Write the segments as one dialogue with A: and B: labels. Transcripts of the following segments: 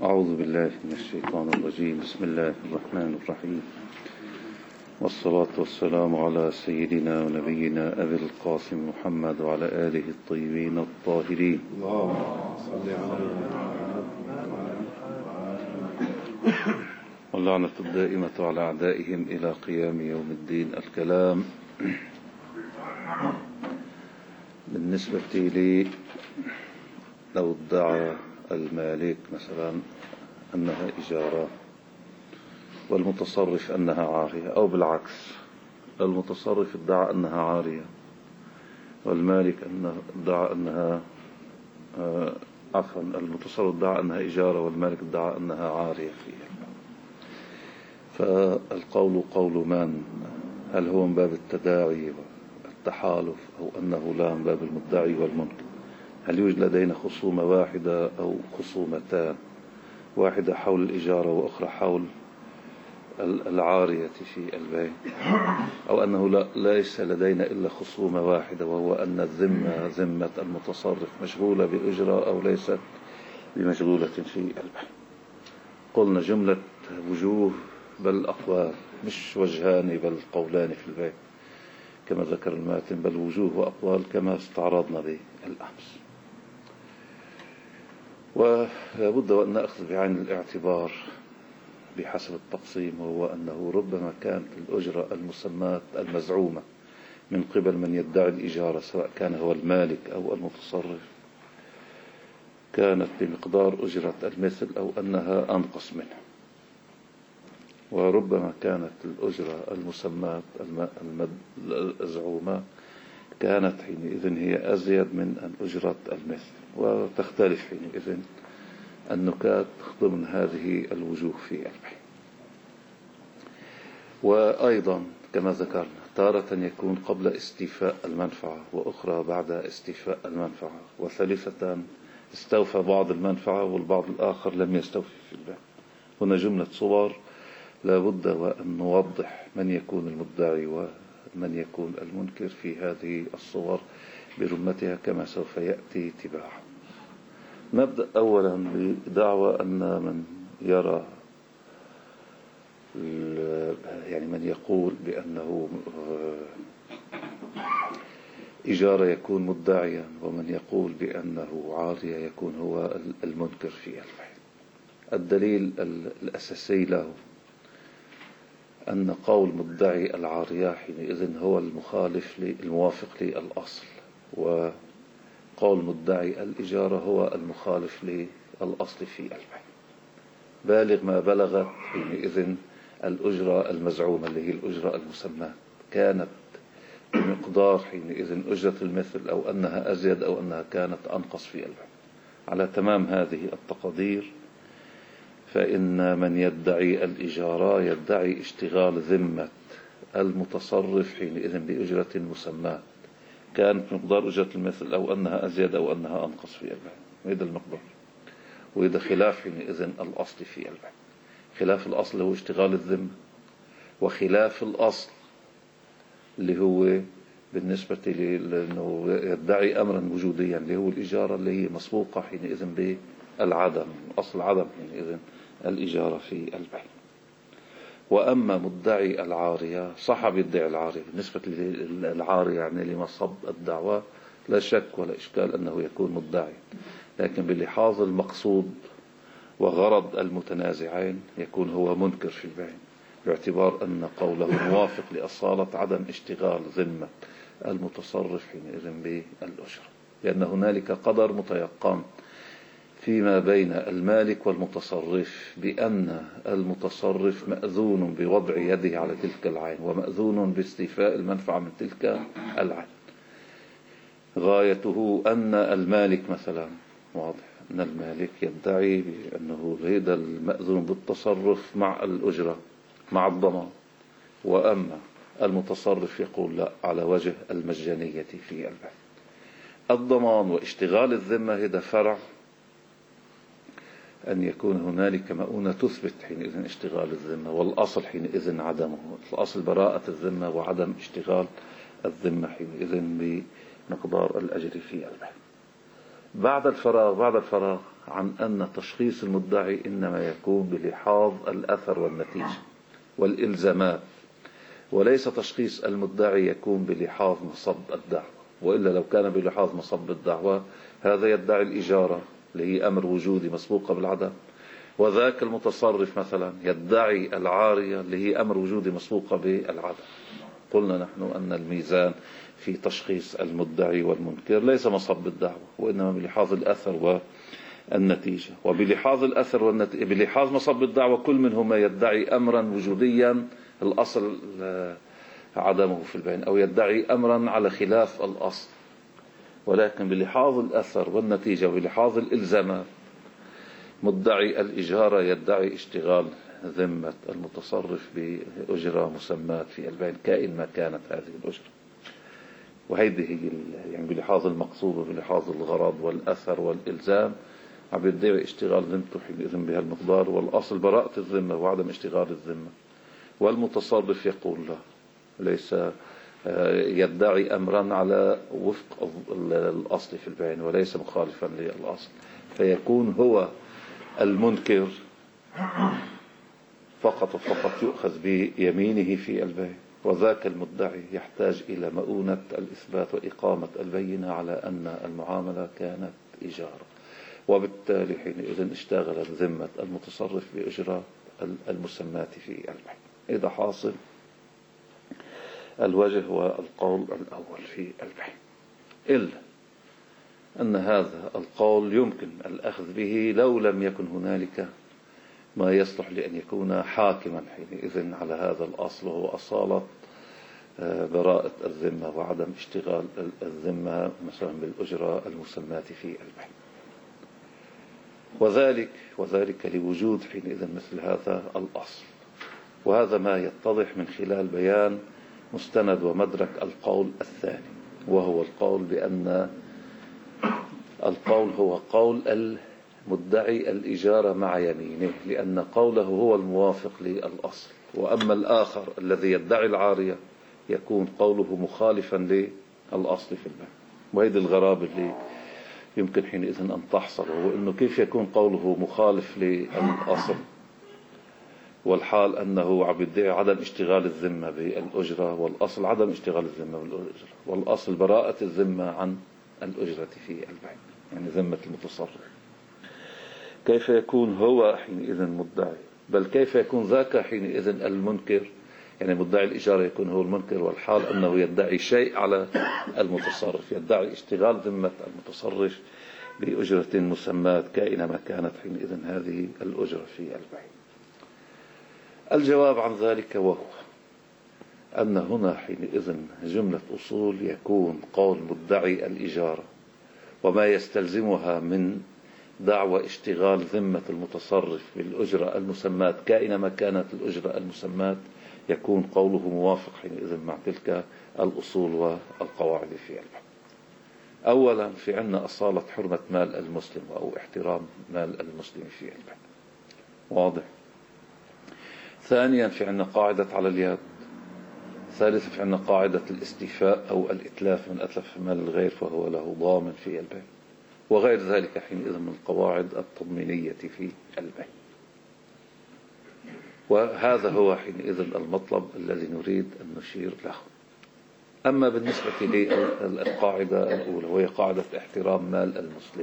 A: أعوذ بالله من الشيطان الرجيم. بسم الله الرحمن الرحيم، والصلاة والسلام على سيدنا ونبينا أبي القاسم محمد وعلى آله الطيبين الطاهرين. واللعنة الدائمة على أعدائهم إلى قيام يوم الدين. الكلام بالنسبة لي لو ادعى المالك مثلا أنها إجارة والمتصرف أنها عارية، أو بالعكس المتصرف ادعى أنها عارية والمالك ادعى أنها المتصرف ادعى أنها إجارة والمالك ادعى أنها عارية فيها. فالقول قول من؟ هل هو من باب التداعي والتحالف أو أنه لا من باب المدعي والمنكر؟ هل يوجد لدينا خصومة واحدة أو خصومتان، واحدة حول الإجارة وأخرى حول العارية في البيع، أو أنه ليس لدينا إلا خصومة واحدة وهو أن الذمة ذمة المتصرف مشغولة بأجرة أو ليست بمشغولة في البيع؟ قلنا جملة وجوه بل أقوال، مش وجهان بل قولان في البيع كما ذكر الماتن، بل وجوه وأقوال كما استعرضنا به الأمس. ولا بد وأن نأخذ بعين الاعتبار بحسب التقسيم، وهو أنه ربما كانت الأجرة المسماة المزعومة من قبل من يدعي الإجارة سواء كان هو المالك أو المتصرف كانت بمقدار أجرة المثل أو أنها أنقص منه، وربما كانت الأجرة المسماة المزعومة كانت حينئذ هي أزيد من أجرة المثل، وتختلف حينئذ النكات ضمن هذه الوجوه في البيع. وأيضا كما ذكرنا تارة يكون قبل استيفاء المنفعة، وأخرى بعد استيفاء المنفعة، وثالثة استوفى بعض المنفعة والبعض الآخر لم يستوفي في البيع. هنا جملة صور لا بد وأن نوضح من يكون المدعي ومن يكون المنكر في هذه الصور برمتها كما سوف يأتي تباعا. نبدأ أولا بدعوى أن من يرى من يقول بأنه إجارة يكون مدعيا، ومن يقول بأنه عارية يكون هو المنكر في البيع. الدليل الأساسي له أن قول مدعي العارية حينئذ هو الموافق للأصل، وقول مدعي الإجارة هو المخالف للأصل في البيع. بالغ ما بلغت حينئذ الأجرة المزعومة اللي هي الأجرة المسماة كانت بمقدار حينئذ أجرة المثل أو أنها أزيد أو أنها كانت أنقص في البيع. على تمام هذه التقدير فإن من يدعي الإجارة يدعي اشتغال ذمة المتصرف حينئذ بأجرة مسماة كانت مقدار أجرة المثل أو أنها أزيد أو أنها أنقص في البيع، وهذا المقدار، وهذا خلاف حينئذ الأصل في البيع. خلاف الأصل هو اشتغال الذمة، وخلاف الأصل اللي هو بالنسبة لأنه يدعي أمرا وجوديا اللي هو الإجارة اللي هي مسبوقة حينئذ بالعدم، أصل عدم حينئذ الإجارة في البيع. وأما مدعي العارية صح يدعي العارية، بالنسبة للعارية يعني لمصب الدعوة لا شك ولا إشكال أنه يكون مدعي، لكن بلحاظ المقصود وغرض المتنازعين يكون هو منكر في البيع، باعتبار أن قوله موافق لأصالة عدم اشتغال ذمة المتصرف حينئذ بالأجرة، لأن هنالك قدر متيقن فيما بين المالك والمتصرف بأن المتصرف مأذون بوضع يده على تلك العين ومأذون باستيفاء المنفعة من تلك العين. غايته أن المالك مثلا واضح أن المالك يدعي بأنه هذا المأذون بالتصرف مع الأجرة مع الضمان، وأما المتصرف يقول لا على وجه المجانية في البيع. الضمان واشتغال الذمة هذا فرع أن يكون هنالك مؤونة تثبت حينئذ اشتغال الذمة، والأصل حينئذ عدمه، الأصل براءة الذمة وعدم اشتغال الذمة حينئذ بمقدار الأجر في البيع. بعد الفراغ عن أن تشخيص المدعي إنما يكون بلحاظ الأثر والنتيجة والإلزامات، وليس تشخيص المدعي يكون بلحاظ مصب الدعوة. وإلا لو كان بلحاظ مصب الدعوة هذا يدعي الإجارة اللي هي أمر وجودي مسبوقة بالعدم، وذاك المتصرف مثلا يدعي العارية اللي هي أمر وجودي مسبوقة بالعدم. قلنا نحن أن الميزان في تشخيص المدعي والمنكر ليس مصب الدعوة، وإنما بلحاظ الأثر والنتيجة. وبلحاظ الأثر والنتيجة بلحاظ مصب الدعوة كل منهما يدعي أمرا وجوديا الأصل عدمه في البين، أو يدعي أمرا على خلاف الأصل. ولكن بلحاظ الأثر والنتيجة وبلحاظ الإلزامات مدعي الإجارة يدعي اشتغال ذمة المتصرف بأجرة مسمات في البين كائن ما كانت هذه الأجرة. وهذه هي يعني بلحاظ المقصود وبلحاظ الغرض والأثر والإلزام عم يدعي اشتغال ذمته حينئذ بهالمقدار، والأصل براءة الذمة وعدم اشتغال الذمة. والمتصرف يقول لا، ليس يدعي أمرا على وفق الأصل في البين وليس مخالفا للأصل، فيكون هو المنكر فقط وفقط يؤخذ بيمينه في البين، وذاك المدعي يحتاج إلى مؤونة الإثبات وإقامة البينة على أن المعاملة كانت إجارة. وبالتالي حينئذ اشتغلت ذمة المتصرف بإجراء المسمات في البين. إذا حاصل الوجه هو القول الأول في البين، إلا أن هذا القول يمكن الأخذ به لو لم يكن هنالك ما يصلح لأن يكون حاكما حينئذ على هذا الأصل، وهو أصالة براءة الذمة وعدم اشتغال الذمة مثلا بالأجرة المسمات في البين. وذلك لوجود حينئذ مثل هذا الأصل. وهذا ما يتضح من خلال بيان مستند ومدرك القول الثاني، وهو القول بأن القول هو قول المدعي الإجارة مع يمينه، لأن قوله هو الموافق للأصل. وأما الآخر الذي يدعي العارية يكون قوله مخالفا للأصل في البين. وهذه الغرابة اللي يمكن حينئذ أن تحصل، وهو أنه كيف يكون قوله مخالف للأصل والحال أنه عم يدعي عدم اشتغال الذمة بالأجرة، والأصل عدم اشتغال الذمة بالأجرة، والأصل براءة الذمة عن الأجرة في البين، يعني ذمة المتصرف. كيف يكون هو حينئذ مدعي؟ بل كيف يكون ذاك حينئذ المنكر؟ يعني مدعي الإجارة يكون هو المنكر، والحال أنه يدعي شيء على المتصرف، يدعي اشتغال ذمة المتصرف بأجرة مسمات كائنة ما كانت حينئذ هذه الأجرة في البين. الجواب عن ذلك وهو أن هنا حينئذ جملة أصول يكون قول مدعي الإجارة وما يستلزمها من دعوى اشتغال ذمة المتصرف بالأجرة المسمات كائنة ما كانت الأجرة المسمات، يكون قوله موافق حينئذ مع تلك الأصول والقواعد في البين. أولا في عنا أصالة حرمة مال المسلم أو احترام مال المسلم في البين، واضح. ثانيا في عنا قاعدة على اليد. ثالثا في عنا قاعدة الاستيفاء أو الإتلاف، من أتلف مال الغير فهو له ضامن في البين، وغير ذلك حينئذ من القواعد التضمينية في البين. وهذا هو حينئذ المطلب الذي نريد أن نشير له. أما بالنسبة للقاعدة الأولى وهي قاعدة احترام مال المسلم،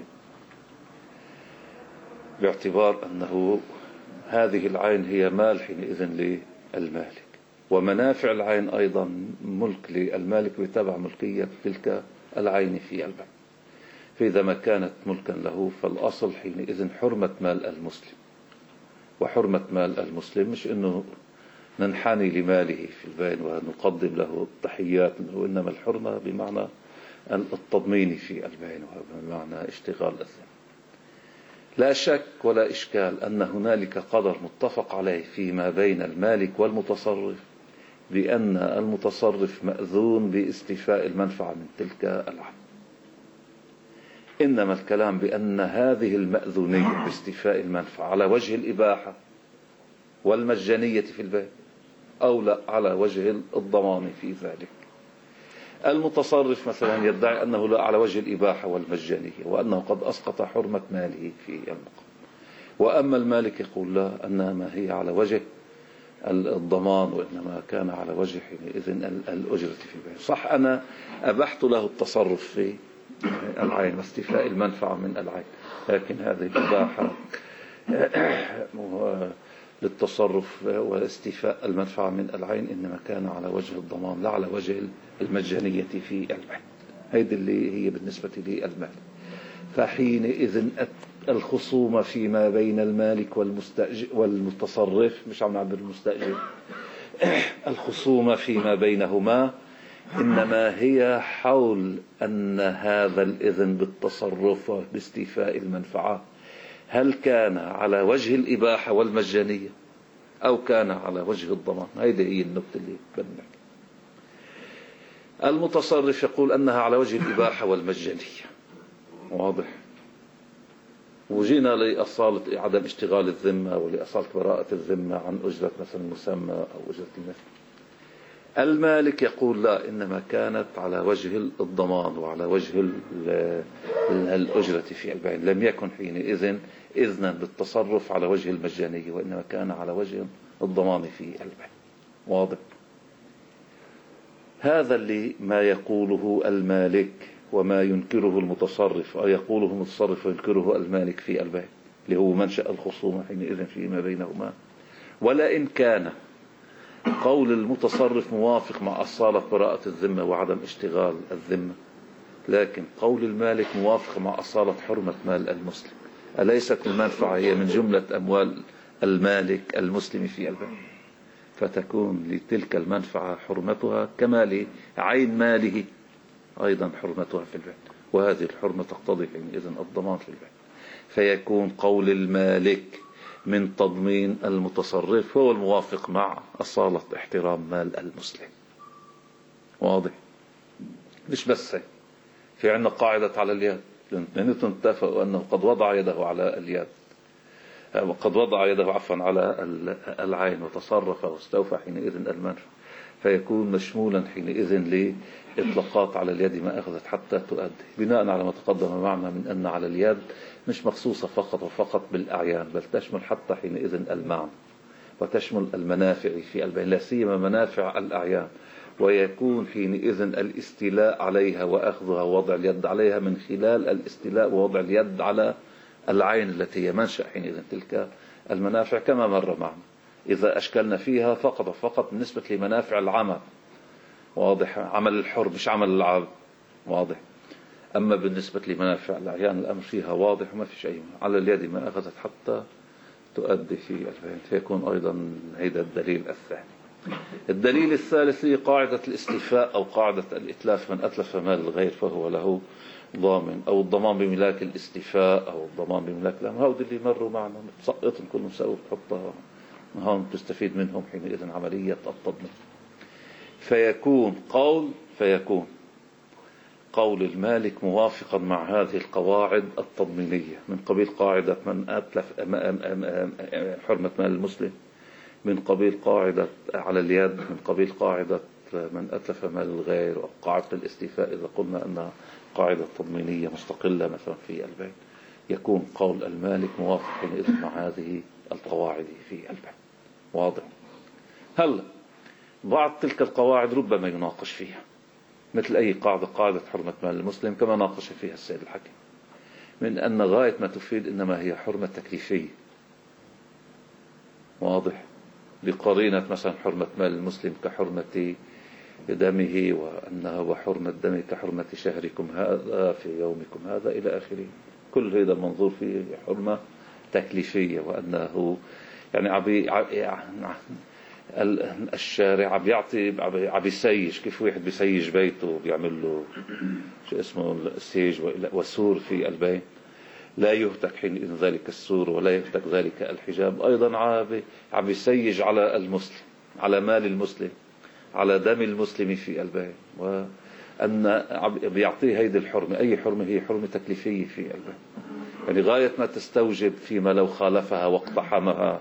A: باعتبار أنه هذه العين هي مال حينئذ للمالك، ومنافع العين أيضا ملك للمالك بتبع ملكية تلك العين في البين. فإذا ما كانت ملكا له فالأصل حينئذ حرمة مال المسلم. وحرمة مال المسلم مش أنه ننحني لماله في البين ونقدم له التحيات، وإنما الحرمة بمعنى التضمين في البين وبمعنى اشتغال الذمة. لا شك ولا إشكال أن هنالك قدر متفق عليه فيما بين المالك والمتصرف بأن المتصرف مأذون باستيفاء المنفعة من تلك العين. إنما الكلام بأن هذه المأذونية باستيفاء المنفعة على وجه الإباحة والمجانية في البيع، أو لا على وجه الضمان في ذلك. المتصرف مثلا يدعي أنه لا على وجه الإباحة والمجانية، وأنه قد أسقط حرمة ماله في المقام. وأما المالك يقول لا، أنما هي على وجه الضمان، وإنما كان على وجه حينئذ الأجرة في البيع. صح، أنا أبحت له التصرف في العين واستيفاء المنفعة من العين، لكن هذه الإباحة للتصرف واستيفاء المنفعة من العين إنما كان على وجه الضمان لا على وجه المجانية في البيع. هذه اللي هي بالنسبة للمال. فحينئذ الخصومة فيما بين المالك والمتصرف، مش عم نعبر المستأجر، الخصومة فيما بينهما إنما هي حول أن هذا الإذن بالتصرف باستيفاء المنفعة هل كان على وجه الإباحة والمجانية أو كان على وجه الضمان. هذه هي النقطة اللي بدنا. المتصرف يقول أنها على وجه الإباحة والمجانية، واضح. وجينا لأصالة عدم اشتغال الذمة ولأصالة براءة الذمة عن أجرة مثلا مسمى أو أجرة المثل. المالك يقول لا، إنما كانت على وجه الضمان وعلى وجه الأجرة في البيع، لم يكن حينئذ إذنا بالتصرف على وجه المجانية، وإنما كان على وجه الضمان في البيع، واضح. هذا اللي ما يقوله المالك وما ينكره المتصرف، أو يقوله المتصرف وينكره المالك في البيع، اللي هو منشأ الخصومة حينئذ فيما بينهما. ولئن كان قول المتصرف موافق مع أصالة براءة الذمة وعدم اشتغال الذمة، لكن قول المالك موافق مع أصالة حرمة مال المسلم. أليست المنفعة هي من جملة أموال المالك المسلم في البيع؟ فتكون لتلك المنفعة حرمتها كما لعين ماله أيضا حرمتها في البيع، وهذه الحرمة تقتضي حينئذ الضمان في البيع. فيكون قول المالك من تضمين المتصرف هو الموافق مع أصالة احترام مال المسلم، واضح. مش بس هيك، في عندنا قاعدة على اليد، لأنهم اتفقوا أنه قد وضع يده على اليد، وقد وضع يده على العين وتصرف واستوفى حينئذ المنفعة، فيكون مشمولا حينئذ لإطلاقات على اليد ما أخذت حتى تؤدي، بناء على ما تقدم معنا من أن على اليد مش مخصوصة فقط وفقط بالأعيان، بل تشمل حتى حينئذ المعنى وتشمل المنافع في البيع، لا سيما منافع الأعيان. ويكون حينئذ الاستيلاء عليها وأخذها ووضع اليد عليها من خلال الاستيلاء ووضع اليد على العين التي هي منشأ حينئذ تلك المنافع، كما مر معنا. إذا أشكلنا فيها فقط بالنسبة لمنافع العمل، واضح، عمل الحر مش عمل العبد، واضح. أما بالنسبة لمنافع الأعيان الأمر فيها واضح وما في شيء، على اليد ما أخذت حتى تؤدي في البيع. فيكون أيضا هذا الدليل الثاني. الدليل الثالث هي قاعدة الاستيفاء أو قاعدة الإتلاف، من أتلف مال الغير فهو له ضامن، أو الضمان بملاك الاستيفاء أو الضمان بملاك الأمر. هؤلاء اللي مروا معنا تسقطهم كلهم سوا تحطها هون تستفيد منهم حينئذ عملية التضمين. فيكون قول المالك موافقا مع هذه القواعد التضمينية من قبيل قاعدة من أتلف حرمة مال المسلم، من قبيل قاعدة على اليد، من قبيل قاعدة من أتلف مال الغير، وقاعدة الاستيفاء إذا قلنا أنها قاعدة تضمينية مستقلة مثلا في البيع. يكون قول المالك موافق حينئذ مع هذه القواعد في البيع، واضح. هلا بعض تلك القواعد ربما يناقش فيها، مثل أي قاعدة حرمة مال المسلم، كما ناقش فيها السيد الحكيم، من أن غاية ما تفيد إنما هي حرمة تكليفية، واضح، بقرينة مثلا حرمة مال المسلم كحرمة دمه، وأنها وحرمة دمه كحرمة شهركم هذا في يومكم هذا إلى آخره. كل هذا المنظور فيه حرمة تكليفية، وأنه يعني الشارع بيسيج، كيف واحد بيسيج بيته بيعمل له شو اسمه السيج والسور في البيت، لا يهتك حين ذلك السور ولا يهتك ذلك الحجاب. أيضا عم يسيج على المسلم، على مال المسلم، على دم المسلم في البيت، وأن بيعطيه هيدي الحرمة. أي حرمة؟ هي حرمة تكليفية في البيت، يعني غاية ما تستوجب فيما لو خالفها واقتحمها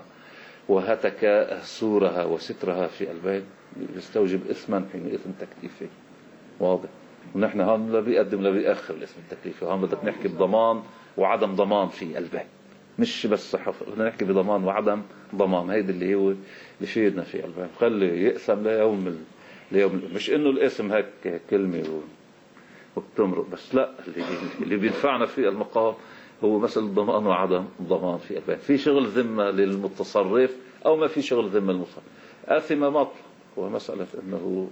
A: وهتك سورها وسترها في البيت يستوجب إثما حينئذ تكليفي، واضح. ونحن هون لا بيقدم لا بيأخر الاسم التكليفي، هون بدك نحكي بضمان وعدم ضمان في البيع، مش بس صحف، بدنا نحكي بضمان وعدم ضمان. هيدا اللي هو بفيدنا في البيع، خلي يقسم ليوم مش انه الاسم هيك كلمة وبتمرق بس، لا، اللي بينفعنا في المقام هو مسألة ضمان وعدم ضمان في البيع. في شغل ذمة للمتصرف أو ما في شغل ذمة للمتصرف، آثمة مطلق، ومسألة أنه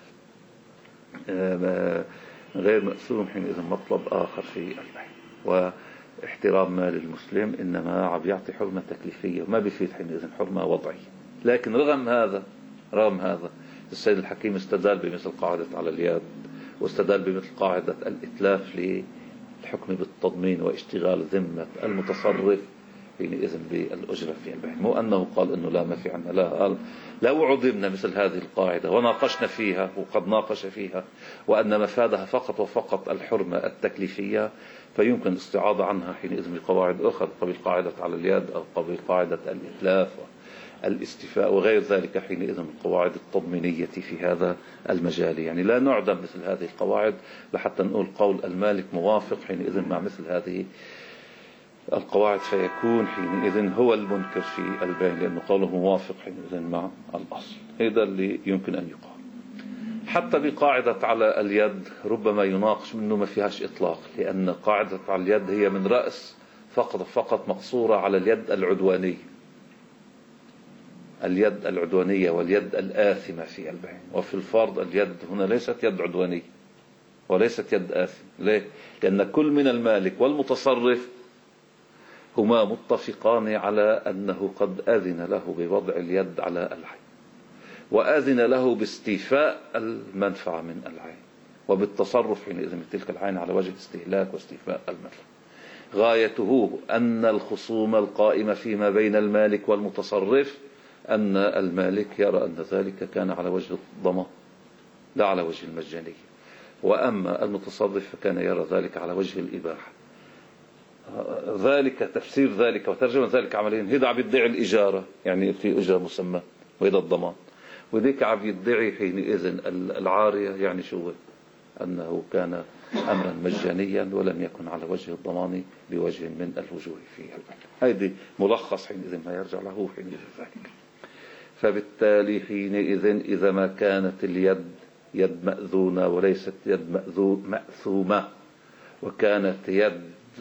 A: غير مأثوم حينئذ مطلب آخر في البيع. واحترام مال المسلم إنما عم يعطي حرمة تكليفية وما بيفيد حينئذ حرمة وضعية. لكن رغم هذا السيد الحكيم استدل بمثل قاعدة على اليد، واستدل بمثل قاعدة الإتلاف للحكم بالتضمين واشتغال ذمة المتصرف حينئذ بالأجرة في البيع. مو أنه قال أنه لا ما في عنا، لا، قال لو عظمنا مثل هذه القاعدة وناقشنا فيها، وقد ناقش فيها، وأن مفادها فقط وفقط الحرمة التكليفية، فيمكن الاستعاضة عنها حينئذ بقواعد أخرى قبل قاعدة على اليد أو قبل قاعدة الإتلاف الاستيفاء وغير ذلك حينئذ من القواعد التضمينية في هذا المجال. يعني لا نعدم مثل هذه القواعد لحتى نقول قول المالك موافق حينئذ مع مثل هذه القواعد، فيكون حينئذ هو المنكر في البيع، لأنه قوله موافق حينئذ مع الأصل. هذا اللي يمكن أن يقال. حتى بقاعدة على اليد ربما يناقش منه ما فيهاش إطلاق، لأن قاعدة على اليد هي من رأس فقط مقصورة على اليد العدوانية، اليد العدوانية واليد الآثمة في البيع. وفي الفرض اليد هنا ليست يد عدوانية وليست يد آثمة. ليه؟ لأن كل من المالك والمتصرف هما متفقان على أنه قد أذن له بوضع اليد على العين، وأذن له باستيفاء المنفعة من العين وبالتصرف حينئذ من تلك العين على وجه استهلاك واستيفاء المنفعة. غايته أن الخصوم القائمة فيما بين المالك والمتصرف أن المالك يرى أن ذلك كان على وجه الضمان لا على وجه المجانية، وأما المتصرف فكان يرى ذلك على وجه الإباحة. ذلك تفسير ذلك وترجمة ذلك عمليا. هذا عم يدعي الإجارة، يعني في أجرة مسمى، وهذا الضمان، وذيك عم يدعي حينئذ العارية، يعني شو أنه كان أمرا مجانيا ولم يكن على وجه الضمان بوجه من الوجوه في البيع. هذا ملخص حينئذ ما يرجع له حينئذ ذلك. فبالتالي حينئذ إذا ما كانت اليد يد مأذونة وليست يد مأثومة، وكانت يد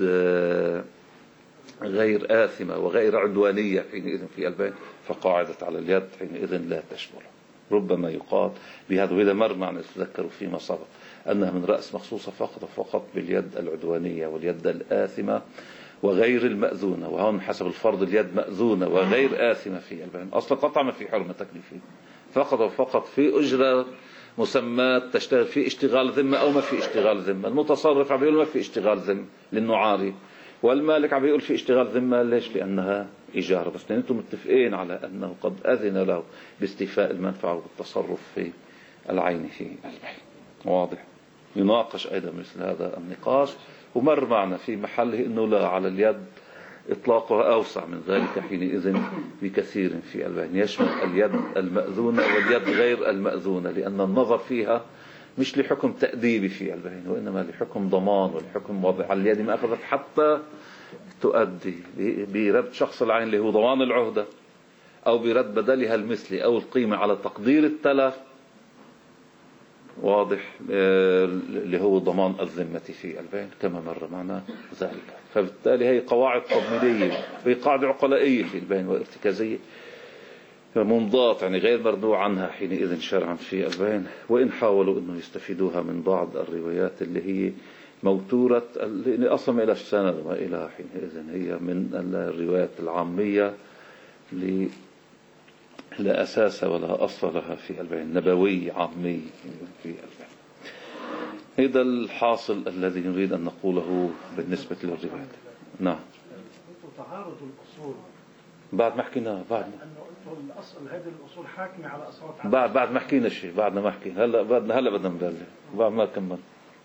A: غير آثمة وغير عدوانية حينئذ في البيع، فقاعدة على اليد حينئذ لا تشمل. ربما يقال بهذا، وإذا مر معنا نتذكر فيما سبق أنها من رأس مخصوصة فقط باليد العدوانية واليد الآثمة وغير المأذونة. وهون حسب الفرض اليد مأذونة وغير آثمة في البيع، أصلا قطع ما في حرمة تكليفية، فقط في أجرة مسمات تشتغل في اشتغال ذمة أو ما في اشتغال ذمة. المتصرف عم يقول ما في اشتغال ذمة لأنه عاري، والمالك عم يقول في اشتغال ذمة. ليش؟ لأنها إجارة. بس أنتم متفقين على أنه قد أذن له باستيفاء المنفعة والتصرف في العين في البيع. واضح. يناقش أيضا مثل هذا النقاش، ومر معنا في محله أنه لا، على اليد إطلاقها أوسع من ذلك حينئذ بكثير في البيع، يشمل اليد المأذونة واليد غير المأذونة، لأن النظر فيها مش لحكم تأديبي في البيع، وإنما لحكم ضمان ولحكم وضع على اليد ما أخذت حتى تؤدي برد شخص العين اللي هو ضمان العهدة، أو برد بدلها المثلي أو القيمة على تقدير التلف. واضح. اللي هو ضمان الذمة في البيع كما مر معنا ذلك. فبالتالي هي قواعد تضمينية، هي قاعدة عقلائية في البيع وارتكازية منضات، يعني غير مردوع عنها حينئذ شرعا في البيع. وإن حاولوا أنه يستفيدوها من بعض الروايات اللي هي موتورة، اللي أصلا ما إلى السند ما إلى حينئذ هي من الروايات العامية اللي لا أساس ولا أصل لها في البيع، نبوي عامي في البيع. هذا الحاصل الذي نريد أن نقوله بالنسبة للروايات. نعم.
B: تعارض الأصول
A: بعد ما حكينا، بعد
B: أنه الأصل هذه الأصول حاكمة على أصوات
A: بعد ما حكينا شيء، بعدنا ما حكينا، هلا بدنا نبلش بعد ما كمل،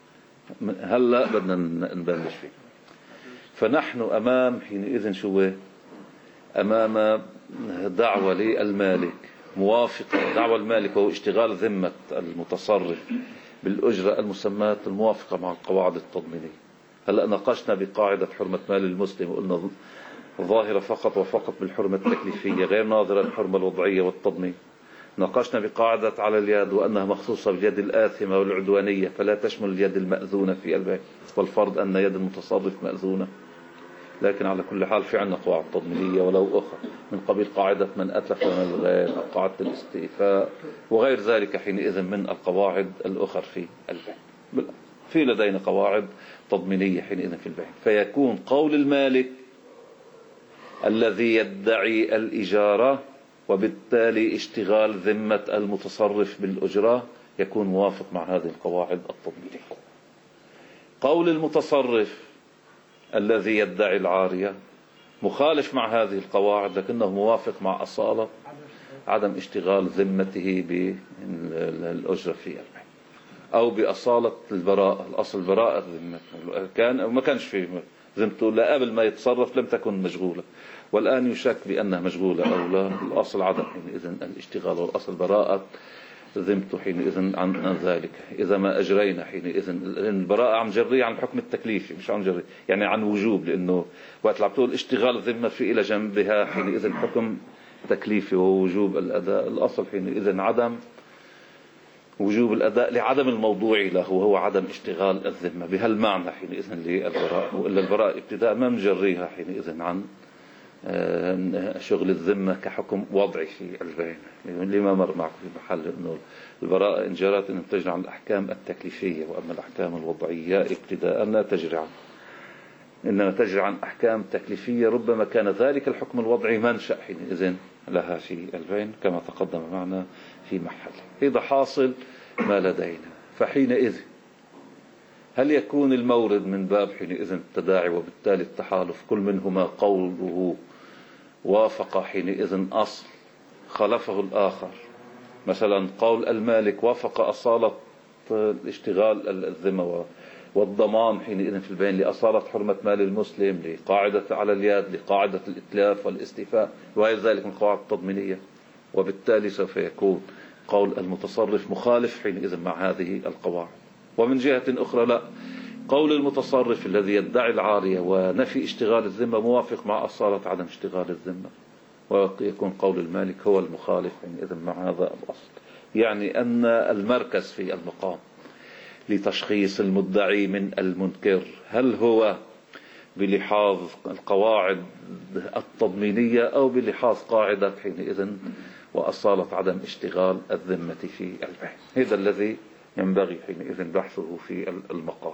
A: هلا بدنا نبلش فيه. فنحن أمام حينئذ شو؟ أمام دعوة للمالك موافقة، دعوة المالك وهو اشتغال ذمة المتصرف بالأجرة المسماة الموافقة مع القواعد التضمينية. هلأ ناقشنا بقاعدة حرمة مال المسلم وقلنا ظاهرة فقط وفقط بالحرمة التكليفية غير ناظرة الحرمة الوضعية والتضمين. ناقشنا بقاعدة على اليد وأنها مخصوصة باليد الآثمة والعدوانية فلا تشمل اليد المأذونة في البيع، والفرض أن يد المتصرف مأذونة. لكن على كل حال في عندنا قواعد تضمينية ولو أخرى من قبيل قاعدة من أتلف من الغير أو قاعدة الاستيفاء وغير ذلك حينئذ من القواعد الأخرى في البيع. في لدينا قواعد تضمينية حينئذ في البيع، فيكون قول المالك الذي يدعي الإجارة وبالتالي اشتغال ذمة المتصرف بالأجرة يكون موافق مع هذه القواعد التضمينية. قول المتصرف الذي يدعي العارية مخالف مع هذه القواعد لكنه موافق مع أصالة عدم اشتغال ذمته بالأجرة في البيع، أو بأصالة البراءة. الأصل براءة ذمته كان ما كانش في ذمته لا قبل ما يتصرف لم تكن مشغولة، والآن يشك بأنها مشغولة أو لا. الأصل عدم حينئذ الاشتغال، والأصل براءة ذمته حينئذ عن ذلك. إذا ما أجرينا حينئذ البراءة عم جري عن الحكم التكليفي مش عم جري يعني عن وجوب، لأنه وقت لعم تقول اشتغال الذمة في إلى جنبها حينئذ حكم تكليفي ووجوب الأداء. الأصل حينئذ عدم وجوب الأداء لعدم الموضوع له وهو عدم اشتغال الذمة بهالمعنى حينئذ للبراءة. وإلا البراءة ابتداء ما نجريها حينئذ عن شغل الذمة كحكم وضعي في البيع، لما مر معكم في محل أنه البراءة إن جرت أن تجري عن الأحكام التكليفية، وأما الأحكام الوضعية ابتداء لا تجري عن، إنما تجري عن أحكام تكليفية ربما كان ذلك الحكم الوضعي منشأ حينئذ لها في البين كما تقدم معنا في محل. إذا حاصل ما لدينا فحينئذ هل يكون المورد من باب حينئذ التداعي وبالتالي التحالف كل منهما قوله وافق حينئذ أصل خلفه الآخر؟ مثلا قول المالك وافق أصالة الاشتغال الذمة والضمان حينئذ في البين لأصالة حرمة مال المسلم لقاعدة على اليد لقاعدة الإتلاف والاستيفاء وغير ذلك من القواعد التضمينية، وبالتالي سوف يكون قول المتصرف مخالف حينئذ مع هذه القواعد. ومن جهة أخرى لا، قول المتصرف الذي يدعي العارية ونفي اشتغال الذمة موافق مع أصالة عدم اشتغال الذمة، ويكون قول المالك هو المخالف حينئذ مع هذا الأصل. يعني أن المركز في المقام لتشخيص المدعي من المنكر هل هو بلحاظ القواعد التضمينية أو بلحاظ قاعدة حينئذ وأصالة عدم اشتغال الذمة في البيع. هذا الذي ينبغي حينئذ بحثه في المقام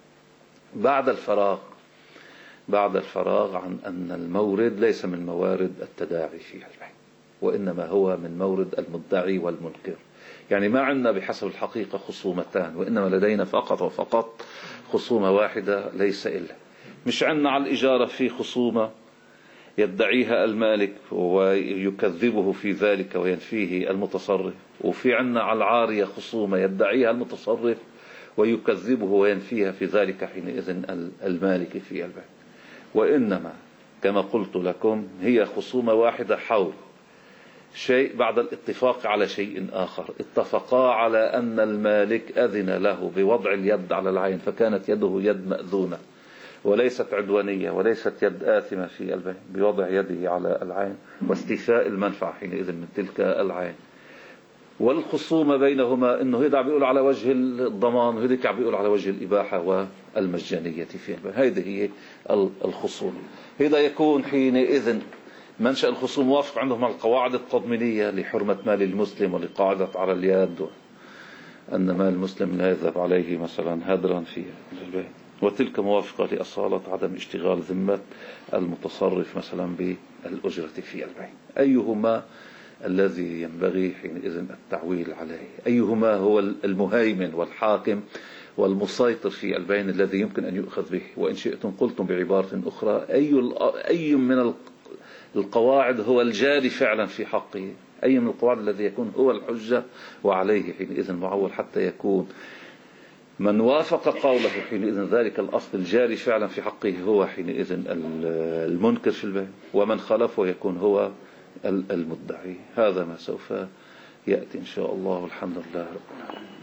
A: بعد الفراغ عن أن المورد ليس من موارد التداعي في البيع، وإنما هو من مورد المدعي والمنكر. يعني ما عندنا بحسب الحقيقة خصومتان، وإنما لدينا فقط وفقط خصومة واحدة ليس إلا. مش عندنا على الإجارة في خصومة يدعيها المالك ويكذبه في ذلك وينفيه المتصرف، وفي عندنا على العارية خصومة يدعيها المتصرف ويكذبه وينفيها في ذلك حينئذ المالك في البيع. وإنما كما قلت لكم هي خصومة واحدة حول شيء بعد الاتفاق على شيء آخر. اتفقا على أن المالك أذن له بوضع اليد على العين فكانت يده يد مأذونة وليست عدوانية وليست يد آثمة في البيع بوضع يده على العين واستيفاء المنفعة حينئذ من تلك العين. والخصومة بينهما أنه هذا بيقول على وجه الضمان وهذا بيقول على وجه الإباحة والمجانية في البيع. هذه هي الخصومة. هذا يكون حينئذ منشأ الخصوم موافق عندهم على القواعد التضمينية لحرمة مال المسلم ولقاعدة على اليد أن مال المسلم لا يذهب عليه مثلا هدرا في البيع، وتلك موافقة لأصالة عدم اشتغال ذمة المتصرف مثلا بالأجرة في البيع. أيهما الذي ينبغي حينئذ التعويل عليه؟ أيهما هو المهيمن والحاكم والمسيطر في البيع الذي يمكن أن يؤخذ به؟ وإن شئتم قلتم بعبارة أخرى أي من القواعد هو الجاري فعلا في حقه؟ أي من القواعد الذي يكون هو الحجة وعليه حينئذ معول حتى يكون من وافق قوله حينئذ ذلك الأصل الجاري فعلا في حقه هو حينئذ المنكر في البيع، ومن خلفه يكون هو المدعي. هذا ما سوف يأتي إن شاء الله، والحمد لله رب العالمين.